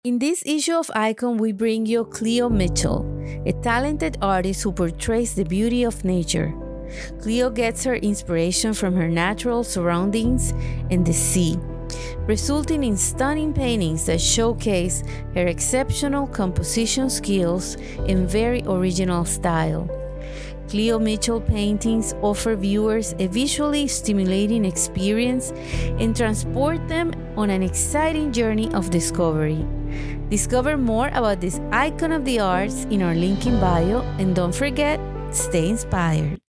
In this issue of Icon, we bring you Cleo Mitchell, a talented artist who portrays the beauty of nature. Cleo gets her inspiration from her natural surroundings and the sea, resulting in stunning paintings that showcase her exceptional composition skills and very original style. Cleo Mitchell paintings offer viewers a visually stimulating experience and transport them on an exciting journey of discovery. Discover more about this icon of the arts in our link in bio, and don't forget, stay inspired.